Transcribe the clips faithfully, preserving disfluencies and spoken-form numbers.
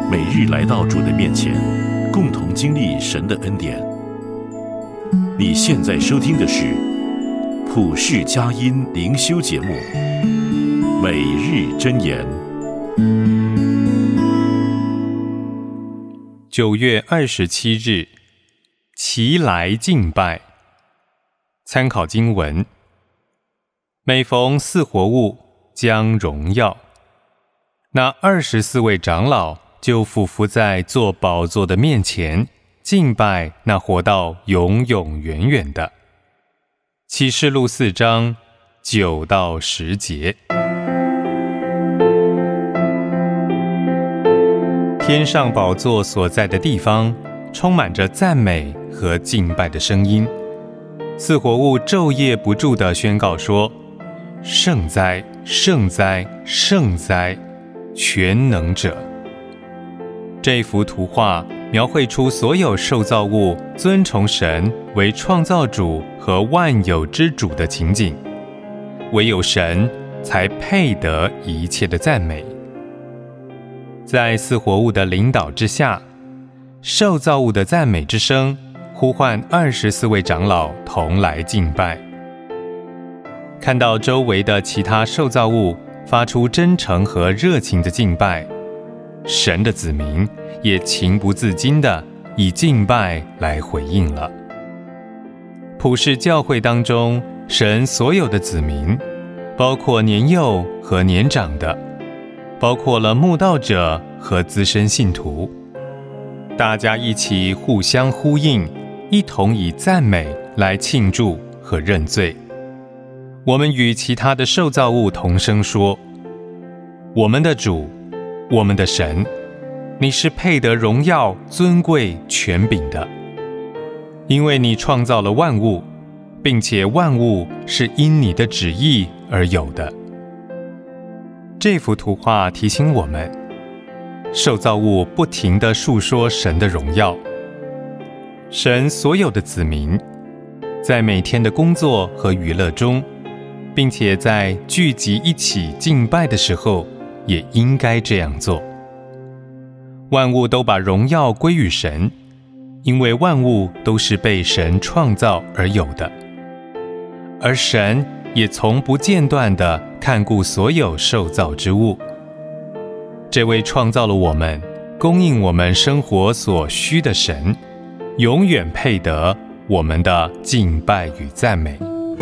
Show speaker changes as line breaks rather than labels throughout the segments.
每日来到主的面前，共同经历神的恩典。你现在收听的是普世佳音灵修节目《每日箴言》。
九月二十七日，齐来敬拜。参考经文：每逢四活物将荣耀，那二十四位长老就俯伏在坐宝座的面前，敬拜那活到永永远远的。启示录四章九到十节。天上宝座所在的地方，充满着赞美和敬拜的声音。四活物昼夜不住地宣告说：圣哉，圣哉，圣哉，全能者。这幅图画描绘出所有受造物尊崇神为创造主和万有之主的情景，唯有神才配得一切的赞美。在四活物的领导之下，受造物的赞美之声呼唤二十四位长老同来敬拜。看到周围的其他受造物发出真诚和热情的敬拜，神的子民也情不自禁地以敬拜来回应了。普世教会当中，神所有的子民，包括年幼和年长的，包括了慕道者和资深信徒，大家一起互相呼应，一同以赞美来庆祝和认罪。我们与其他的受造物同声说：我们的主，我们的神，你是配得荣耀、尊贵、权柄的，因为你创造了万物，并且万物是因你的旨意而有的。这幅图画提醒我们，受造物不停地述说神的荣耀。神所有的子民，在每天的工作和娱乐中，并且在聚集一起敬拜的时候，也应该这样做。万物都把荣耀归于神，因为万物都是被神创造而有的，而神也从不间断地看顾所有受造之物。这位创造了我们、供应我们生活所需的神，永远配得我们的敬拜与赞美。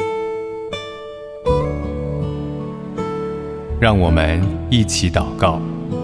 让我们一起祷告。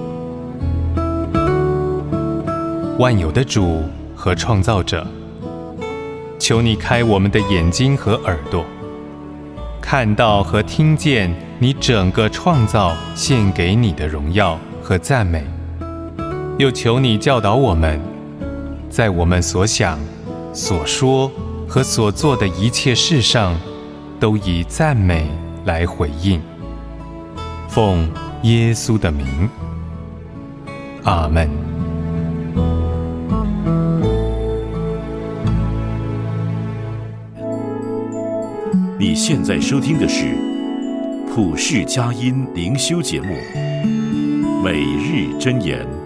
万有的主和创造者，求你开我们的眼睛和耳朵，看到和听见你整个创造献给你的荣耀和赞美，又求你教导我们，在我们所想、所说和所做的一切事上，都以赞美来回应。奉耶稣的名，阿们。
你现在收听的是普世佳音灵修节目《每日箴言》。